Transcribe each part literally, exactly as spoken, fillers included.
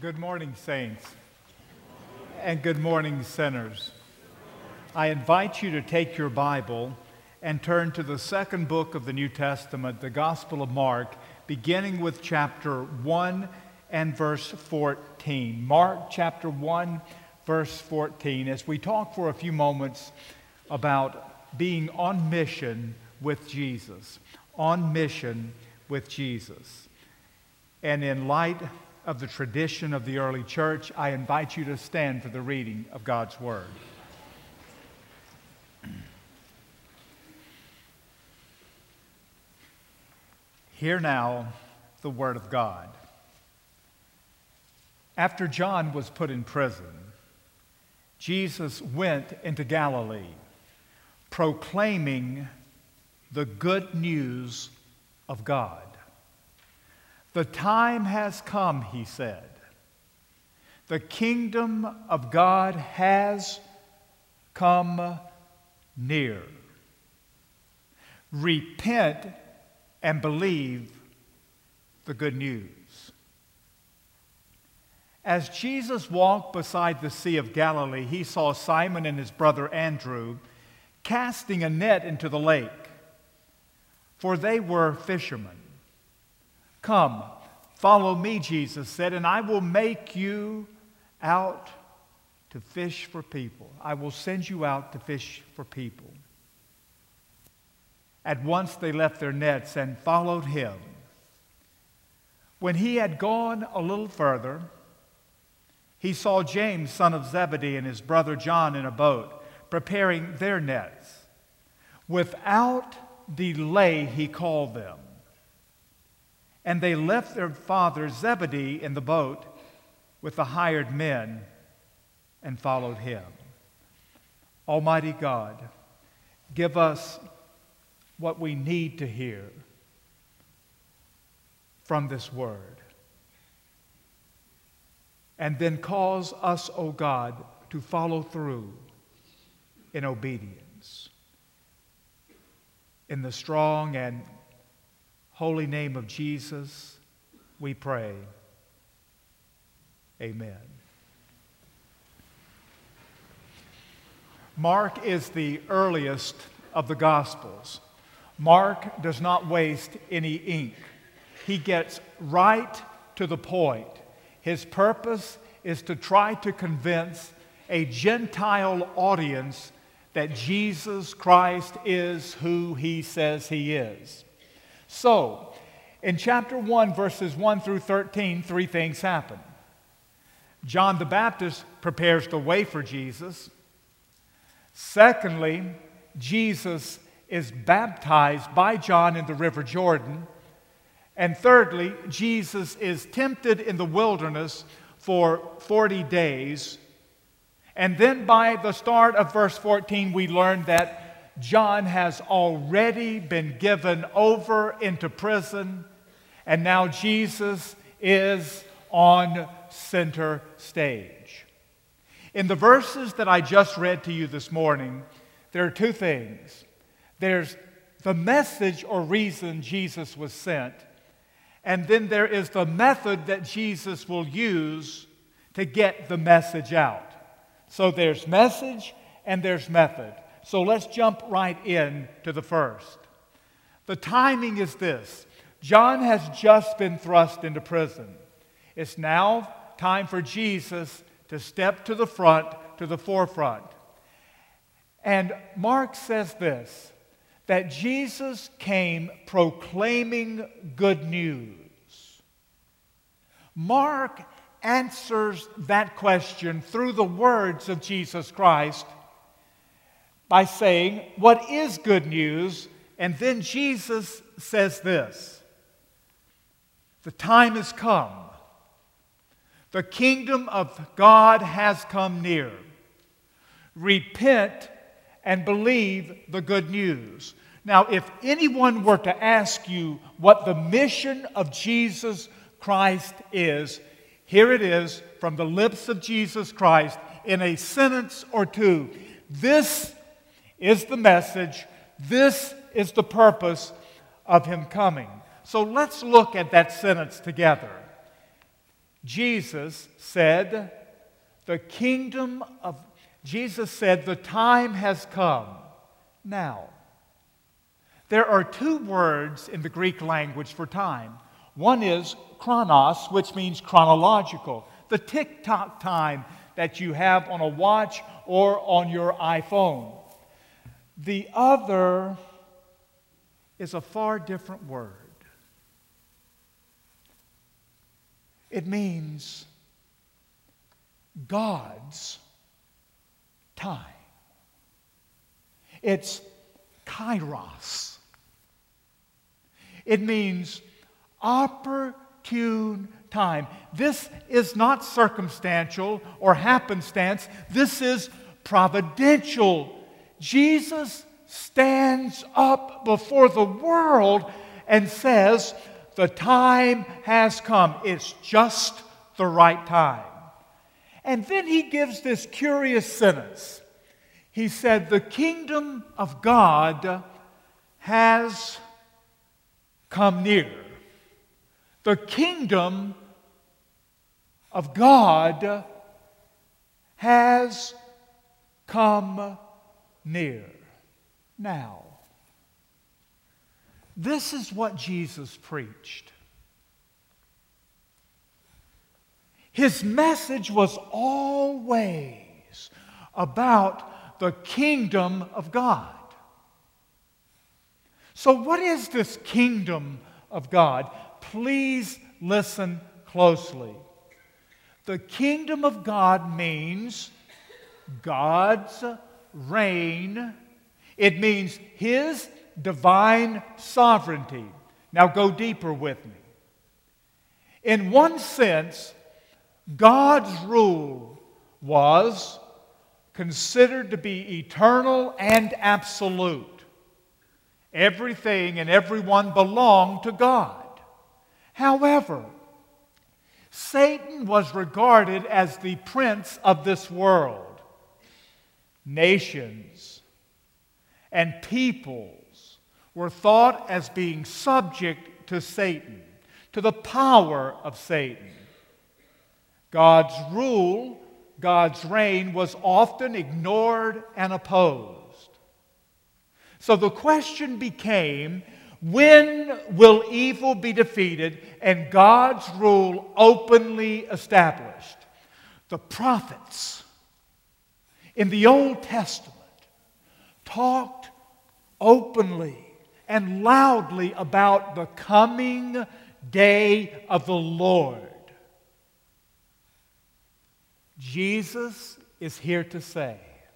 Good morning, saints, and good morning, sinners. I invite you to take your Bible and turn to the second book of the New Testament, the Gospel of Mark, beginning with chapter one and verse fourteen. Mark chapter one, verse fourteen, as we talk for a few moments about being on mission with Jesus. On mission with Jesus. And in light of the tradition of the early church, I invite you to stand for the reading of God's Word. Hear now the Word of God. After John was put in prison, Jesus went into Galilee, proclaiming the good news of God. The time has come, he said. The kingdom of God has come near. Repent and believe the good news. As Jesus walked beside the Sea of Galilee, he saw Simon and his brother Andrew casting a net into the lake, for they were fishermen. Come, follow me, Jesus said, and I will make you out to fish for people. I will send you out to fish for people. At once they left their nets and followed him. When he had gone a little further, he saw James, son of Zebedee, and his brother John in a boat, preparing their nets. Without delay, he called them. And they left their father Zebedee in the boat with the hired men and followed him. Almighty God, give us what we need to hear from this word. And then cause us, O God, to follow through in obedience. In the strong and holy name of Jesus, we pray. Amen. Mark is the earliest of the Gospels. Mark does not waste any ink. He gets right to the point. His purpose is to try to convince a Gentile audience that Jesus Christ is who he says he is. So, in chapter one, verses one through thirteen, three things happen. John the Baptist prepares the way for Jesus. Secondly, Jesus is baptized by John in the River Jordan. And thirdly, Jesus is tempted in the wilderness for forty days. And then by the start of verse fourteen, we learn that John has already been given over into prison, and now Jesus is on center stage. In the verses that I just read to you this morning, there are two things. There's the message or reason Jesus was sent, and then there is the method that Jesus will use to get the message out. So there's message and there's method. So let's jump right in to the first. The timing is this. John has just been thrust into prison. It's now time for Jesus to step to the front, to the forefront. And Mark says this, that Jesus came proclaiming good news. Mark answers that question through the words of Jesus Christ by saying, what is good news? And then Jesus says this, the time has come. The kingdom of God has come near. Repent and believe the good news. Now, if anyone were to ask you what the mission of Jesus Christ is, here it is from the lips of Jesus Christ in a sentence or two. This is the message. This is the purpose of him coming. So let's look at that sentence together. Jesus said, the kingdom of, Jesus said, the time has come now. There are two words in the Greek language for time. One is chronos, which means chronological, the tick-tock time that you have on a watch or on your iPhone. The other is a far different word. It means God's time. It's kairos. It means opportune time. This is not circumstantial or happenstance. This is providential. Jesus stands up before the world and says, the time has come. It's just the right time. And then he gives this curious sentence. He said, the kingdom of God has come near. The kingdom of God has come near. Now, this is what Jesus preached. His message was always about the kingdom of God. So what is this kingdom of God? Please listen closely. The kingdom of God means God's reign. It means His divine sovereignty. Now go deeper with me. In one sense, God's rule was considered to be eternal and absolute. Everything and everyone belonged to God. However, Satan was regarded as the prince of this world. Nations and peoples were thought as being subject to Satan, to the power of Satan. God's rule, God's reign was often ignored and opposed. So the question became, when will evil be defeated and God's rule openly established? The prophets in the Old Testament talked openly and loudly about the coming day of the Lord. Jesus is here to say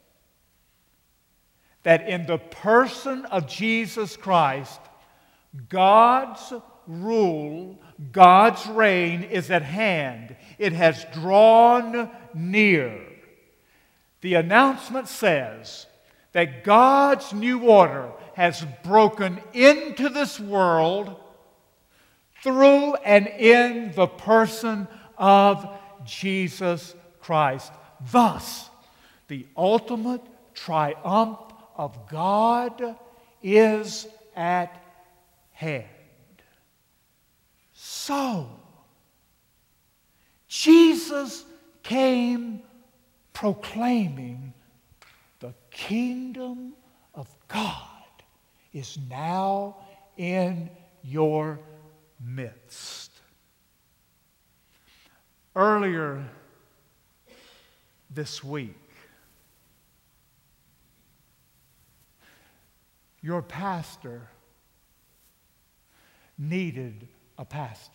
that in the person of Jesus Christ, God's rule, God's reign is at hand. It has drawn near. The announcement says that God's new order has broken into this world through and in the person of Jesus Christ. Thus, the ultimate triumph of God is at hand. So, Jesus came proclaiming the kingdom of God is now in your midst. Earlier this week, your pastor needed a pastor.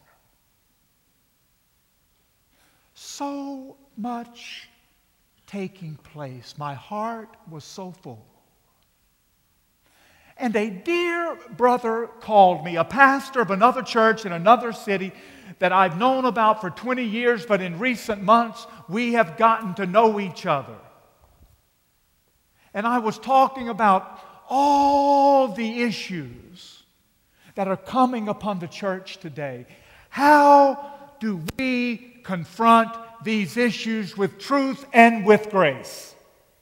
So much taking place. My heart was so full. And a dear brother called me, a pastor of another church in another city that I've known about for twenty years, but in recent months we have gotten to know each other. And I was talking about all the issues that are coming upon the church today. How do we confront these issues with truth and with grace?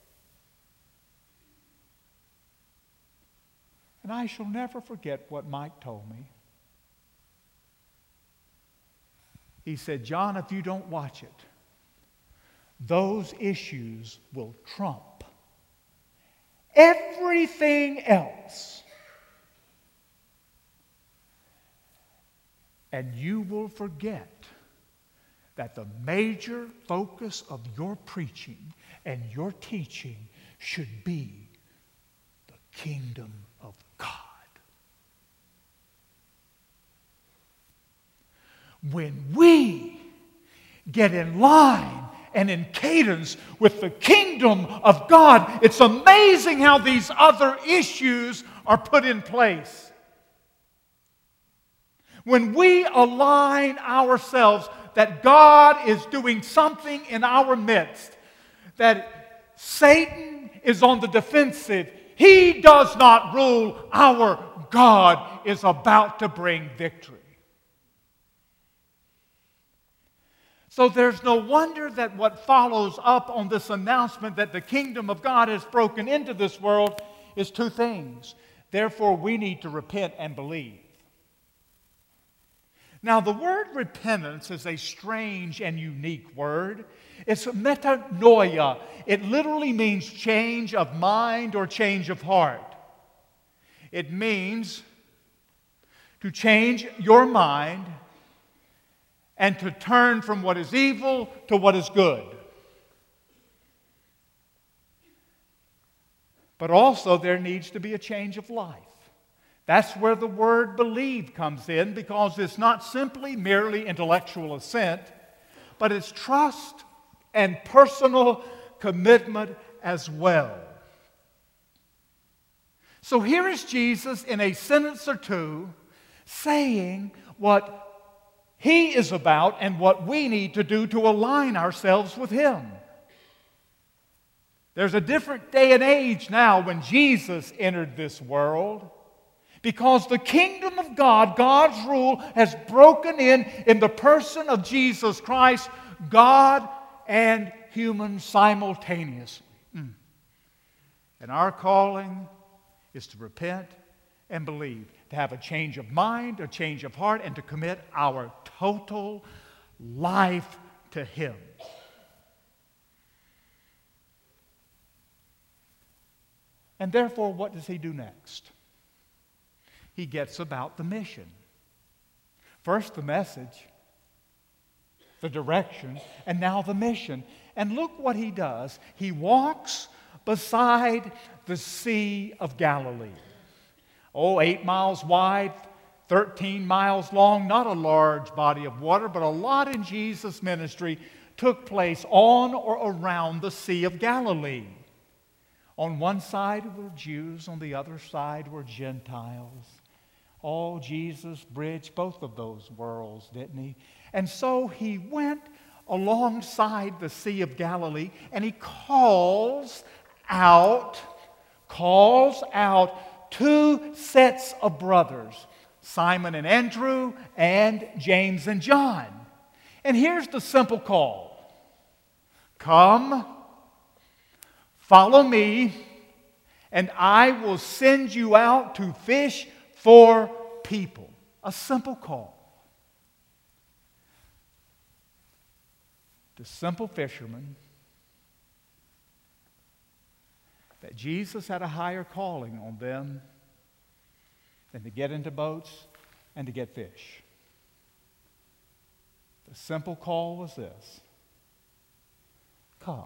And I shall never forget what Mike told me. He said, John, if you don't watch it, those issues will trump everything else. And you will forget that the major focus of your preaching and your teaching should be the kingdom of God. When we get in line and in cadence with the kingdom of God, it's amazing how these other issues are put in place. When we align ourselves that God is doing something in our midst, that Satan is on the defensive, he does not rule. Our God is about to bring victory. So there's no wonder that what follows up on this announcement that the kingdom of God has broken into this world is two things. Therefore, we need to repent and believe. Now, the word repentance is a strange and unique word. It's metanoia. It literally means change of mind or change of heart. It means to change your mind and to turn from what is evil to what is good. But also there needs to be a change of life. That's where the word believe comes in, because it's not simply merely intellectual assent, but it's trust and personal commitment as well. So here is Jesus in a sentence or two saying what He is about and what we need to do to align ourselves with Him. There's a different day and age now when Jesus entered this world, because the kingdom of God, God's rule, has broken in in the person of Jesus Christ, God and human simultaneously. Mm. And our calling is to repent and believe, to have a change of mind, a change of heart, and to commit our total life to Him. And therefore, what does He do next? He gets about the mission. First the message, the direction, and now the mission. And look what He does. He walks beside the Sea of Galilee. Oh, eight miles wide, thirteen miles long, not a large body of water, but a lot in Jesus' ministry took place on or around the Sea of Galilee. On one side were Jews, on the other side were Gentiles. Oh, Jesus bridged both of those worlds, didn't He? And so He went alongside the Sea of Galilee, and He calls out, calls out two sets of brothers, Simon and Andrew, and James and John. And here's the simple call. Come, follow me, and I will send you out to fish for people. A simple call. The simple fishermen, that Jesus had a higher calling on them than to get into boats and to get fish. The simple call was this: come,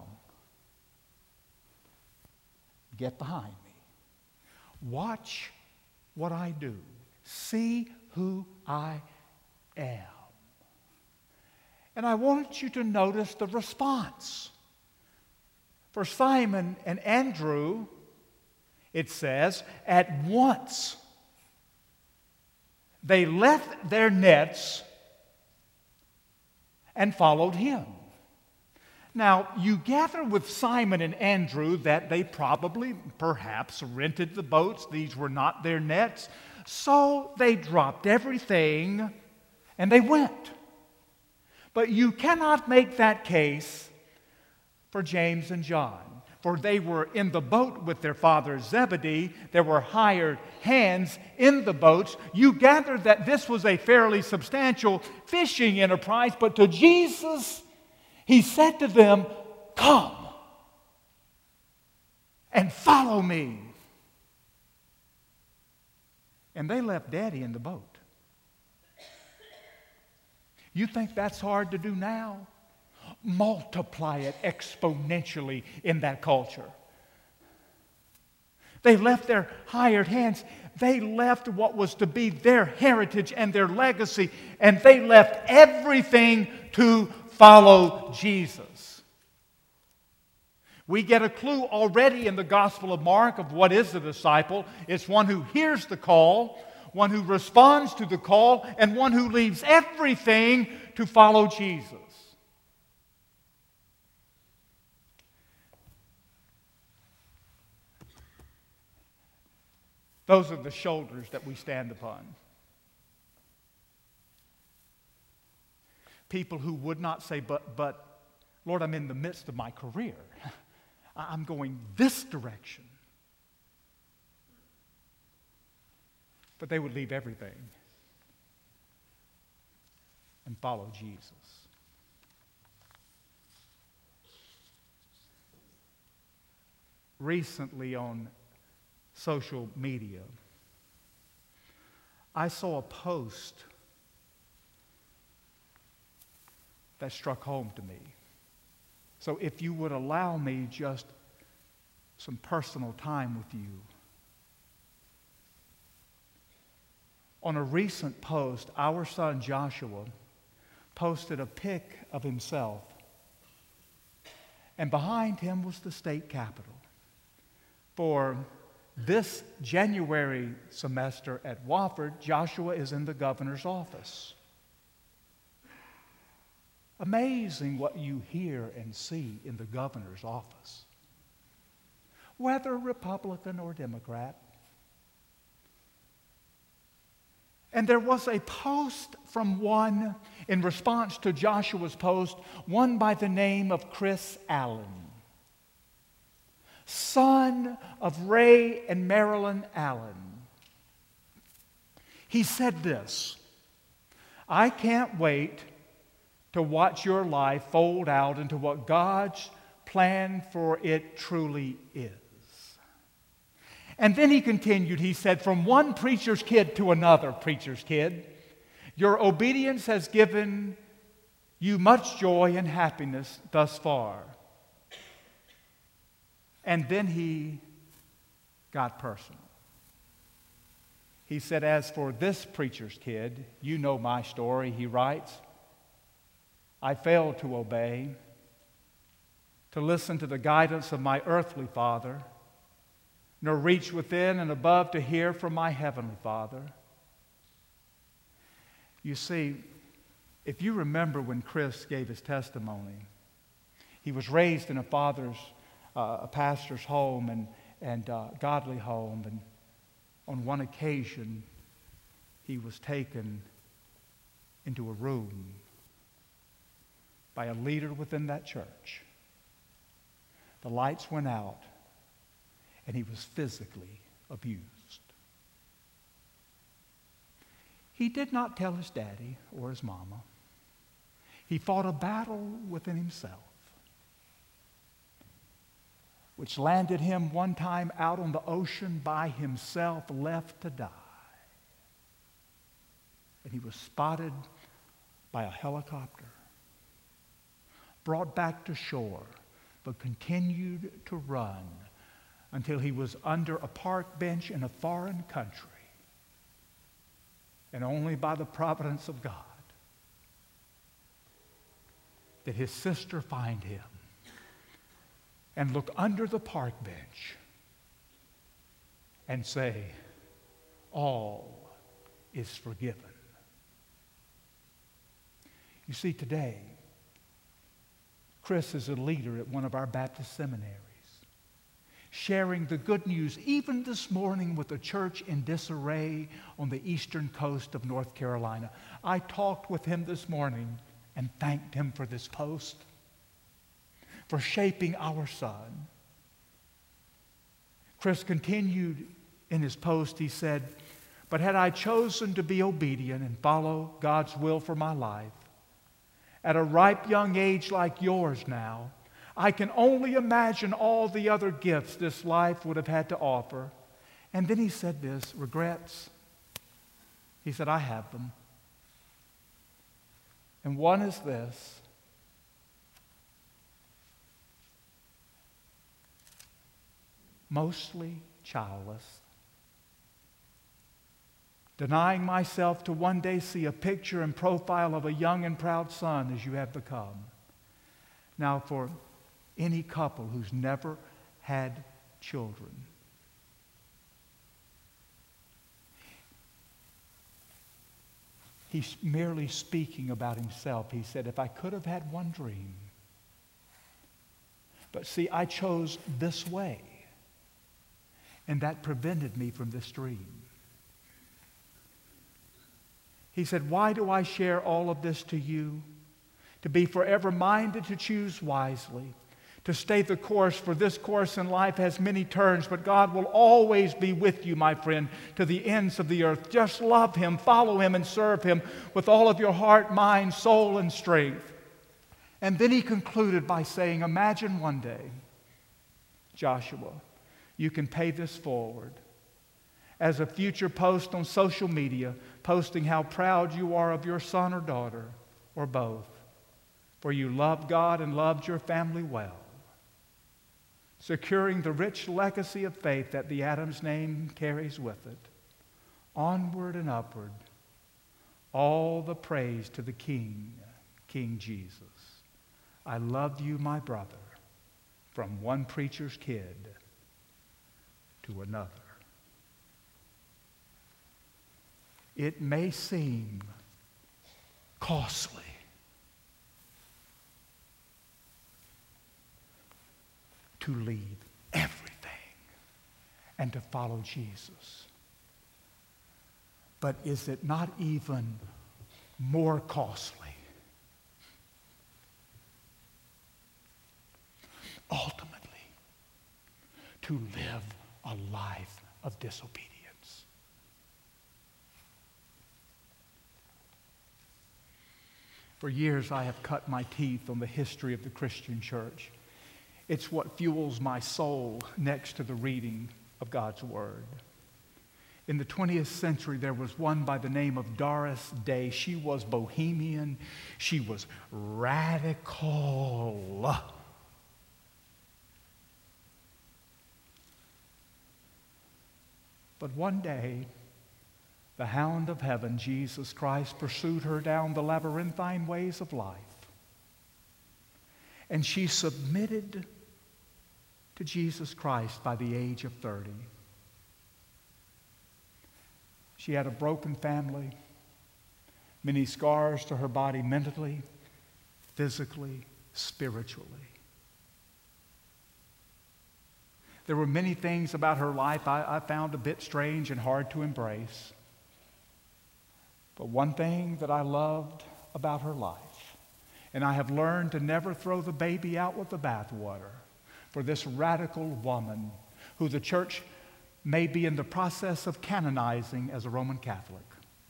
get behind me, watch what I do, see who I am. And I want you to notice the response. For Simon and Andrew, it says, at once they left their nets and followed Him. Now, you gather with Simon and Andrew that they probably, perhaps, rented the boats. These were not their nets. So they dropped everything and they went. But you cannot make that case for James and John. for they were in the boat with their father Zebedee. There were hired hands in the boats. You gather that this was a fairly substantial fishing enterprise, but to Jesus, he said to them, "Come and follow me." And they left Daddy in the boat. You think that's hard to do now? Multiply it exponentially in that culture. They left their hired hands. They left what was to be their heritage and their legacy, and they left everything to follow Jesus. We get a clue already in the Gospel of Mark of what is a disciple. It's one who hears the call, one who responds to the call, and one who leaves everything to follow Jesus. Those are the shoulders that we stand upon. People who would not say, but, but, Lord, I'm in the midst of my career. I'm going this direction. But they would leave everything and follow Jesus. Recently on social media, I saw a post that struck home to me. So if you would allow me just some personal time with you. On a recent post, our son Joshua posted a pic of himself, and behind him was the state capitol. For this January semester at Wofford, Joshua is in the governor's office. Amazing what you hear and see in the governor's office. Whether Republican or Democrat. And there was a post from one, in response to Joshua's post, one by the name of Chris Allen, son of Ray and Marilyn Allen. He said this: "I can't wait to watch your life fold out into what God's plan for it truly is." And then he continued, he said, "From one preacher's kid to another preacher's kid, your obedience has given you much joy and happiness thus far." And then he got personal. He said, "As for this preacher's kid, you know my story," he writes. "I failed to obey, to listen to the guidance of my earthly father, nor reach within and above to hear from my heavenly Father." You see, if you remember when Chris gave his testimony, he was raised in a father's, uh, a pastor's home and, and uh, godly home, and on one occasion, he was taken into a room by a leader within that church. The lights went out, and he was physically abused. He did not tell his daddy or his mama. He fought a battle within himself, which landed him one time out on the ocean by himself, left to die. And he was spotted by a helicopter, brought back to shore, but continued to run until he was under a park bench in a foreign country. And only by the providence of God did his sister find him and look under the park bench and say, "All is forgiven." You see, today, Chris is a leader at one of our Baptist seminaries, sharing the good news even this morning with a church in disarray on the eastern coast of North Carolina. I talked with him this morning and thanked him for this post, for shaping our son, Chris continued in his post. He said, "But had I chosen to be obedient and follow God's will for my life, at a ripe young age like yours now, I can only imagine all the other gifts this life would have had to offer." And then he said this, regrets. He said, "I have them. And one is this: mostly childless. Denying myself to one day see a picture and profile of a young and proud son as you have become." Now, for any couple who's never had children, he's merely speaking about himself. He said, "If I could have had one dream, but see, I chose this way, and that prevented me from this dream." He said, "Why do I share all of this to you? To be forever minded to choose wisely, to stay the course, for this course in life has many turns, but God will always be with you, my friend, to the ends of the earth. Just love Him, follow Him, and serve Him with all of your heart, mind, soul, and strength." And then he concluded by saying, "Imagine one day, Joshua, you can pay this forward as a future post on social media, posting how proud you are of your son or daughter, or both, for you loved God and loved your family well, securing the rich legacy of faith that the Adams name carries with it. Onward and upward, all the praise to the King, King Jesus. I love you, my brother, from one preacher's kid to another." It may seem costly to leave everything and to follow Jesus. But is it not even more costly ultimately to live a life of disobedience? For years I have cut my teeth on the history of the Christian church. It's what fuels my soul next to the reading of God's Word. In the twentieth century, there was one by the name of Doris Day. She was bohemian. She was radical. But one day, the hound of heaven, Jesus Christ, pursued her down the labyrinthine ways of life. And she submitted to Jesus Christ by the age of thirty. She had a broken family, many scars to her body mentally, physically, spiritually. There were many things about her life I, I found a bit strange and hard to embrace. But one thing that I loved about her life, and I have learned to never throw the baby out with the bathwater, for this radical woman who the church may be in the process of canonizing as a Roman Catholic.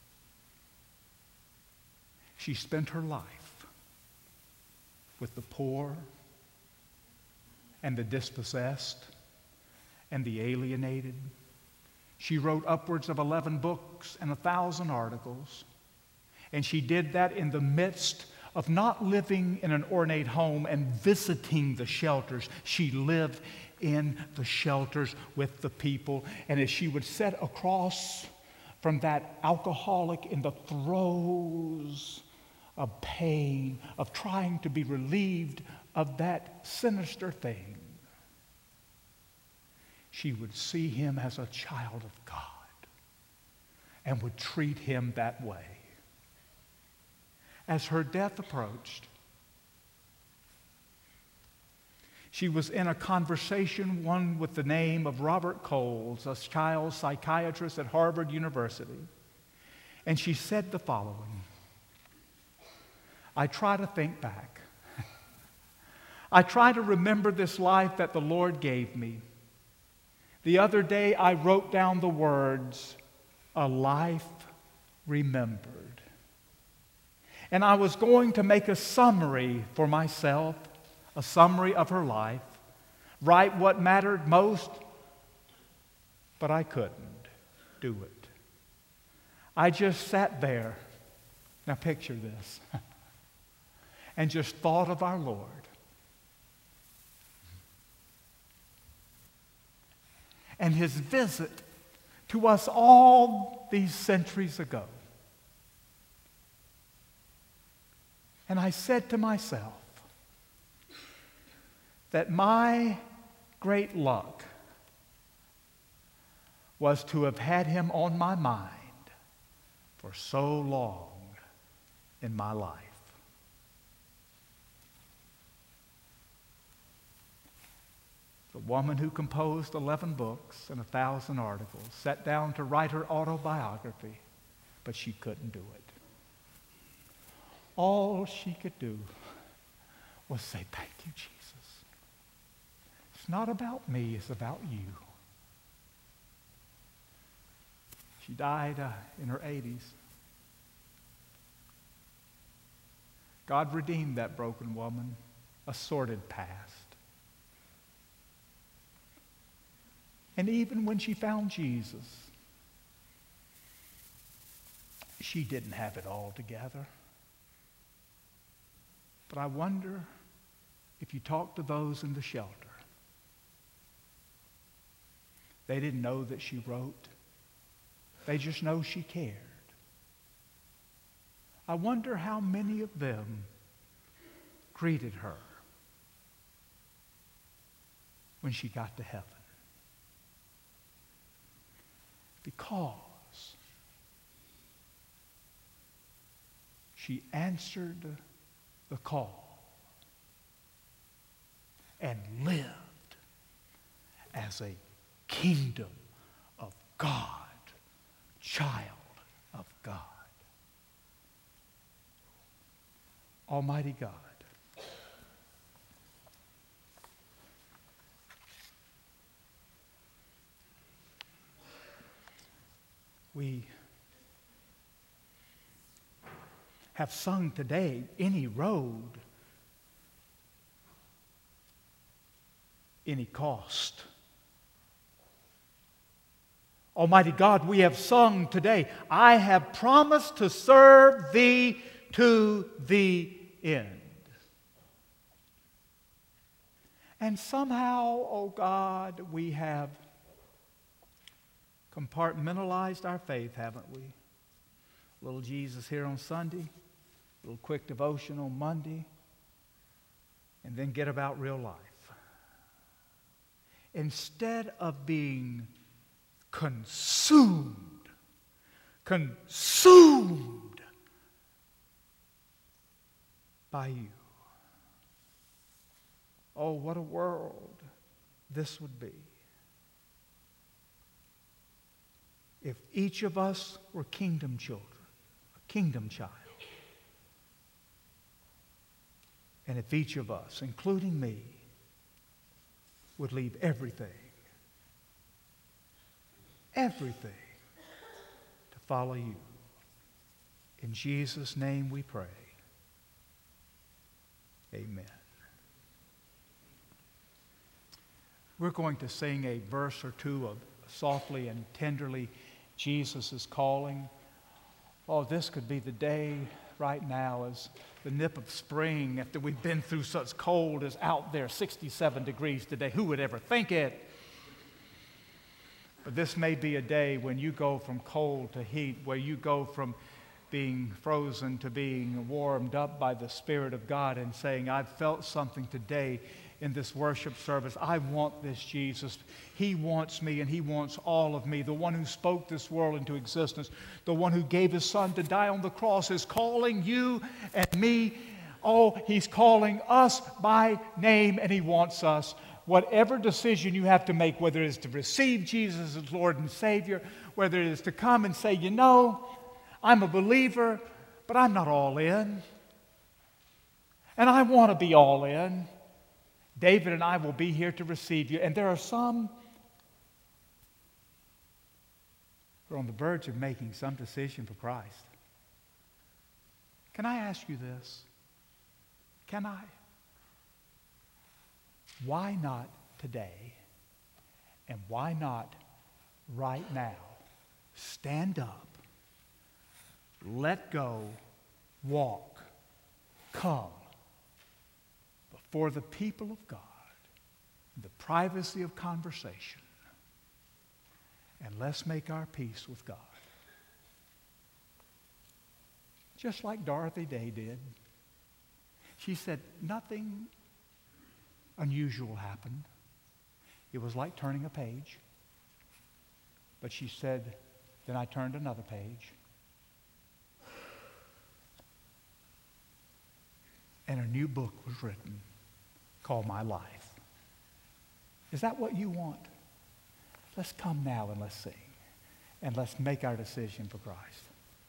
She spent her life with the poor and the dispossessed and the alienated. She wrote upwards of eleven books and a thousand articles. And she did that in the midst of not living in an ornate home and visiting the shelters. She lived in the shelters with the people. And as she would sit across from that alcoholic in the throes of pain, of trying to be relieved of that sinister thing, she would see him as a child of God and would treat him that way. As her death approached, she was in a conversation, one with the name of Robert Coles, a child psychiatrist at Harvard University. And she said the following: "I try to think back. I try to remember this life that the Lord gave me. The other day I wrote down the words, "A life remembered." And I was going to make a summary for myself, a summary of her life, write what mattered most, but I couldn't do it. I just sat there, now picture this, and just thought of our Lord. And His visit to us all these centuries ago. And I said to myself that my great luck was to have had Him on my mind for so long in my life. The woman who composed eleven books and a thousand articles sat down to write her autobiography, but she couldn't do it. All she could do was say, "Thank you, Jesus. It's not about me, it's about you." She died uh, in her eighties. God redeemed that broken woman, a sordid past. And even when she found Jesus, she didn't have it all together. But I wonder if you talk to those in the shelter, they didn't know that she wrote. They just know she cared. I wonder how many of them greeted her when she got to heaven. Because she answered the call and lived as a kingdom of God, child of God. Almighty God, we have sung today, "Any road, any cost." Almighty God, we have sung today, "I have promised to serve Thee to the end." And somehow, oh God, we have compartmentalized our faith, haven't we? Little Jesus here on Sunday, little quick devotion on Monday, and then get about real life. Instead of being consumed, consumed by you. Oh, what a world this would be if each of us were kingdom children, a kingdom child. And if each of us, including me, would leave everything, everything to follow you. In Jesus' name we pray. Amen. We're going to sing a verse or two of Softly and Tenderly, Jesus is Calling. Oh, this could be the day right now as the nip of spring after we've been through such cold as out there, sixty-seven degrees today. Who would ever think it? But this may be a day when you go from cold to heat, where you go from being frozen to being warmed up by the Spirit of God and saying, I've felt something today in this worship service. I want this Jesus. He wants me and He wants all of me. The one who spoke this world into existence, the one who gave His Son to die on the cross is calling you and me. Oh, He's calling us by name and He wants us. Whatever decision you have to make, whether it is to receive Jesus as Lord and Savior, whether it is to come and say, you know, I'm a believer, but I'm not all in. And I want to be all in. David and I will be here to receive you. And there are some who are on the verge of making some decision for Christ. Can I ask you this? Can I? Why not today? And why not right now? Stand up, let go, walk, come before the people of God in the privacy of conversation, and let's make our peace with God. Just like Dorothy Day did. She said nothing unusual happened. It was like turning a page. But she said, then I turned another page. And a new book was written called My Life. Is that what you want? Let's come now and let's sing. And let's make our decision for Christ.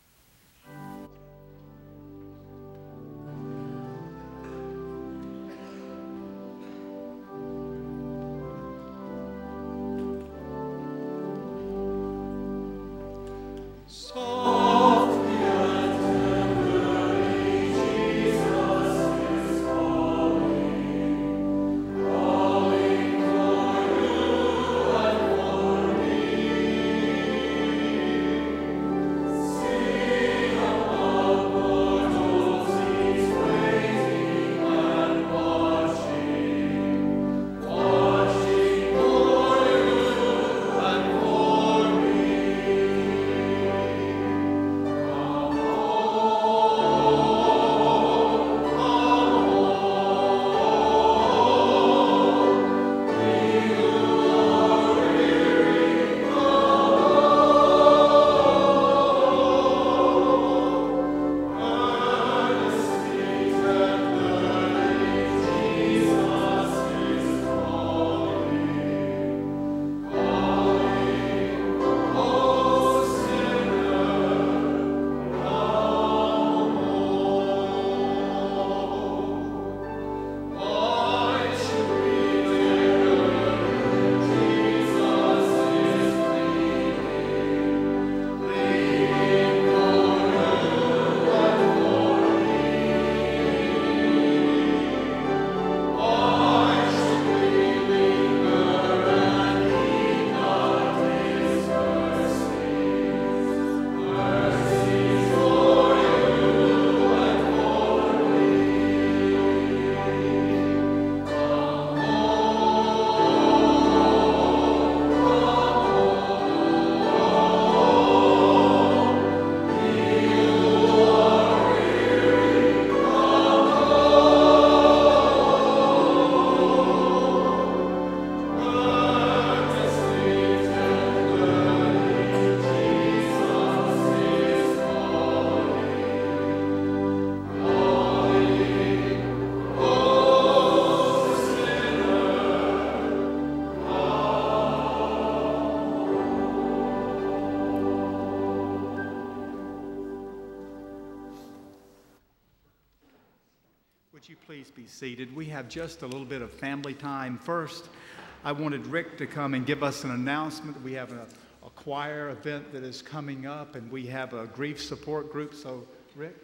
Would you please be seated? We have just a little bit of family time. First, I wanted Rick to come and give us an announcement. We have a, a choir event that is coming up, and we have a grief support group. So, Rick?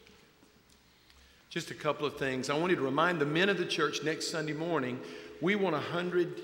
Just a couple of things. I wanted to remind the men of the church next Sunday morning, we want a hundred.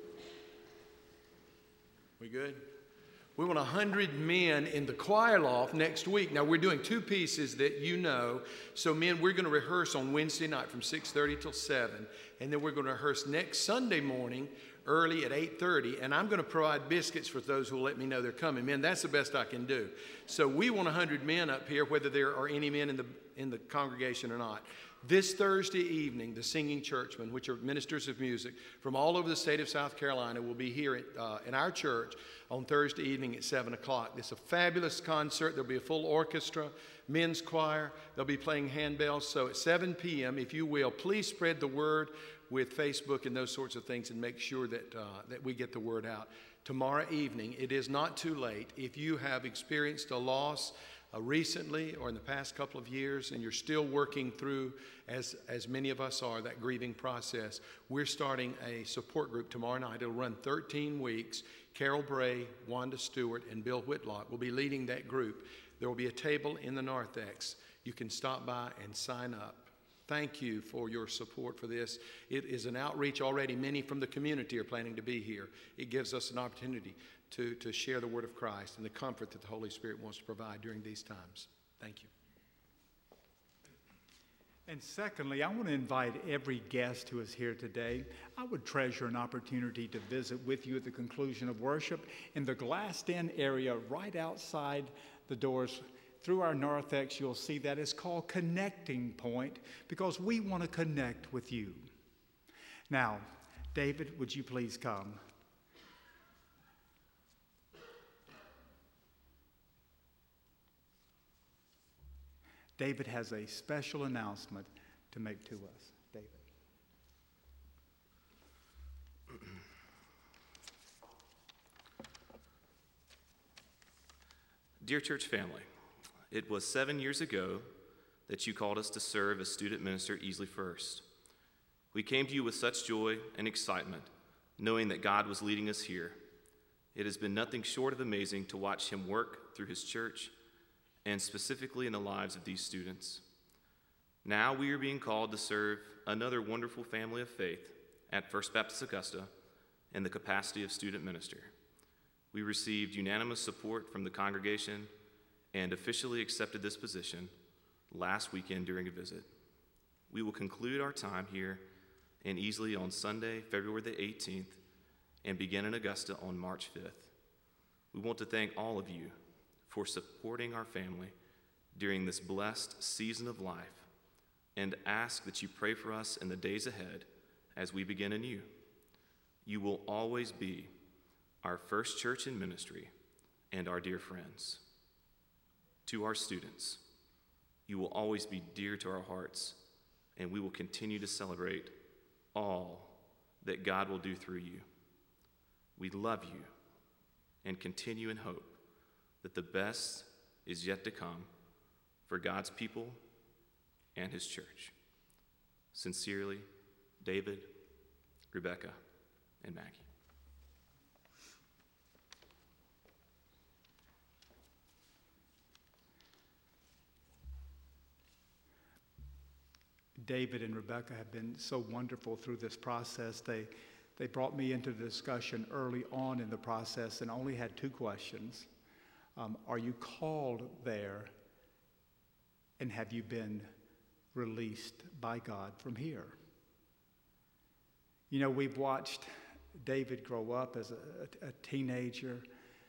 We good? We want a hundred men in the choir loft next week. Now, we're doing two pieces that you know. So, men, we're going to rehearse on Wednesday night from six thirty till seven. And then we're going to rehearse next Sunday morning early at eight thirty. And I'm going to provide biscuits for those who will let me know they're coming. Men, that's the best I can do. So we want a hundred men up here, whether there are any men in the, in the congregation or not. This Thursday evening, the Singing Churchmen, which are ministers of music from all over the state of South Carolina, will be here at, uh, in our church on Thursday evening at seven o'clock. It's a fabulous concert. There'll be a full orchestra, men's choir. They'll be playing handbells. So at seven p.m., if you will, please spread the word with Facebook and those sorts of things and make sure that, uh, that we get the word out. Tomorrow evening, it is not too late. If you have experienced a loss, uh, recently or in the past couple of years, and you're still working through, as, as many of us are, that grieving process, we're starting a support group tomorrow night. It'll run thirteen weeks. Carol Bray, Wanda Stewart, and Bill Whitlock will be leading that group. There will be a table in the narthex. You can stop by and sign up. Thank you for your support for this. It is an outreach already. Many from the community are planning to be here. It gives us an opportunity to, to share the word of Christ and the comfort that the Holy Spirit wants to provide during these times. Thank you. And secondly, I want to invite every guest who is here today. I would treasure an opportunity to visit with you at the conclusion of worship in the glassed-in area right outside the doors. Through our narthex, you'll see that it's called Connecting Point because we want to connect with you. Now, David, would you please come? David has a special announcement to make to us. David. Dear church family, it was seven years ago that you called us to serve as student minister at Easley First. We came to you with such joy and excitement, knowing that God was leading us here. It has been nothing short of amazing to watch him work through his church and specifically in the lives of these students. Now we are being called to serve another wonderful family of faith at First Baptist Augusta in the capacity of student minister. We received unanimous support from the congregation and officially accepted this position last weekend during a visit. We will conclude our time here in Easley on Sunday, February the eighteenth, and begin in Augusta on March fifth. We want to thank all of you for supporting our family during this blessed season of life and ask that you pray for us in the days ahead as we begin anew. You will always be our first church in ministry and our dear friends. To our students, you will always be dear to our hearts, and we will continue to celebrate all that God will do through you. We love you and continue in hope that the best is yet to come for God's people and his church. Sincerely, David, Rebecca, and Maggie. David and Rebecca have been so wonderful through this process. They, they brought me into the discussion early on in the process and only had two questions. Um, are you called there, and have you been released by God from here? You know, we've watched David grow up as a, a, a teenager.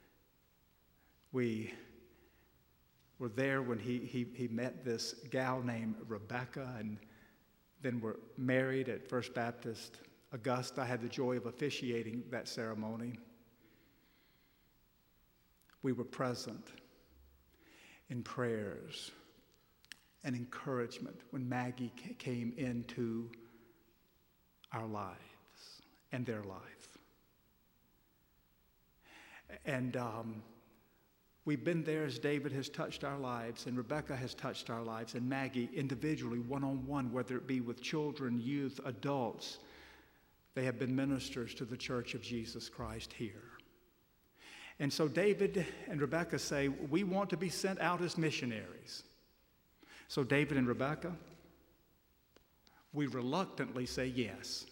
We were there when he, he, he met this gal named Rebecca, and then were married at First Baptist Augusta. I had the joy of officiating that ceremony. We were present in prayers and encouragement when Maggie came into our lives and their life. And um, we've been there as David has touched our lives, and Rebecca has touched our lives, and Maggie individually, one-on-one, whether it be with children, youth, adults. They have been ministers to the Church of Jesus Christ here. And so David and Rebecca say, we want to be sent out as missionaries. So David and Rebecca, we reluctantly say yes.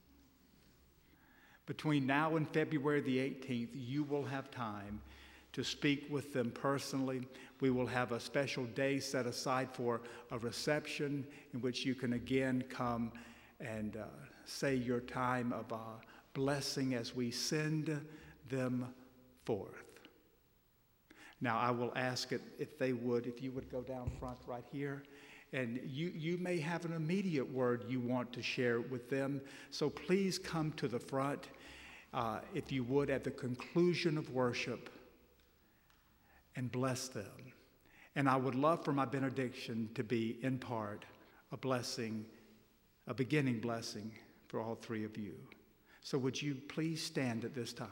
Between now and February the eighteenth, you will have time to speak with them personally. We will have a special day set aside for a reception in which you can again come and uh, say your time of uh, blessing as we send them forth. Now, I will ask it if they would, if you would go down front right here, and you, you may have an immediate word you want to share with them, so please come to the front, uh, if you would, at the conclusion of worship, and bless them. And I would love for my benediction to be, in part, a blessing, a beginning blessing for all three of you. So would you please stand at this time?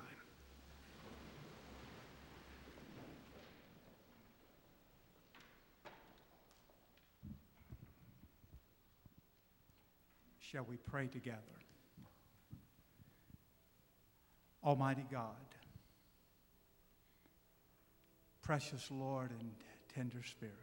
Shall we pray together? Almighty God, precious Lord and tender Spirit,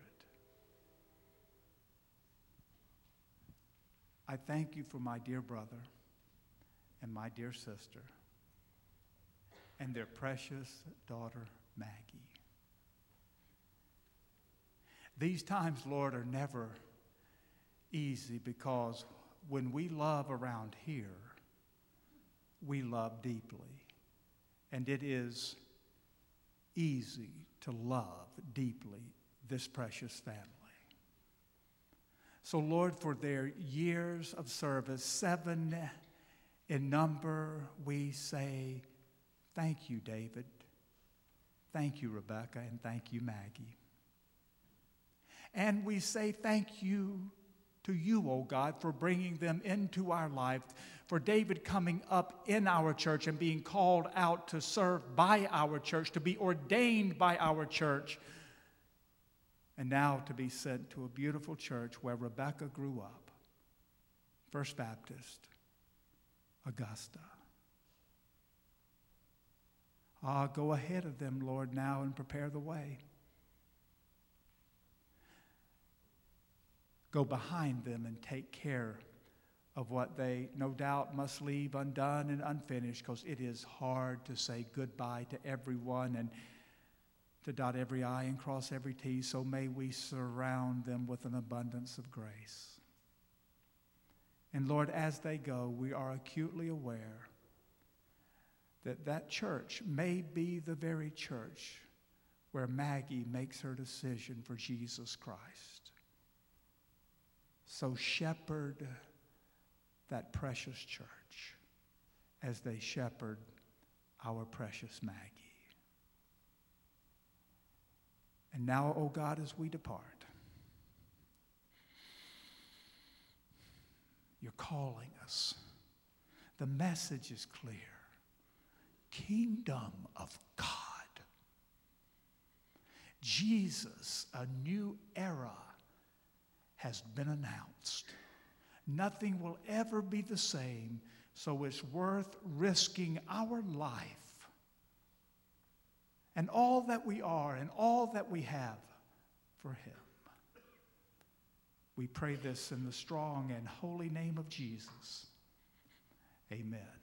I thank you for my dear brother and my dear sister and their precious daughter, Maggie. These times, Lord, are never easy because when we love around here, we love deeply. And it is easy to love deeply this precious family. So, Lord, for their years of service, seven in number, we say, thank you, David. Thank you, Rebecca, and thank you, Maggie. And we say thank you to you, oh God, for bringing them into our life, for David coming up in our church and being called out to serve by our church, to be ordained by our church, and now to be sent to a beautiful church where Rebecca grew up, First Baptist, Augusta. Ah, go ahead of them, Lord, now and prepare the way. Go behind them and take care of what they no doubt must leave undone and unfinished, because it is hard to say goodbye to everyone and to dot every I and cross every T. So may we surround them with an abundance of grace. And Lord, as they go, we are acutely aware that that church may be the very church where Maggie makes her decision for Jesus Christ. So shepherd that precious church as they shepherd our precious Maggie. And now, O God, as we depart, you're calling us. The message is clear. Kingdom of God. Jesus, a new era has been announced. Nothing will ever be the same, so it's worth risking our life and all that we are and all that we have for him. We pray this in the strong and holy name of Jesus. Amen.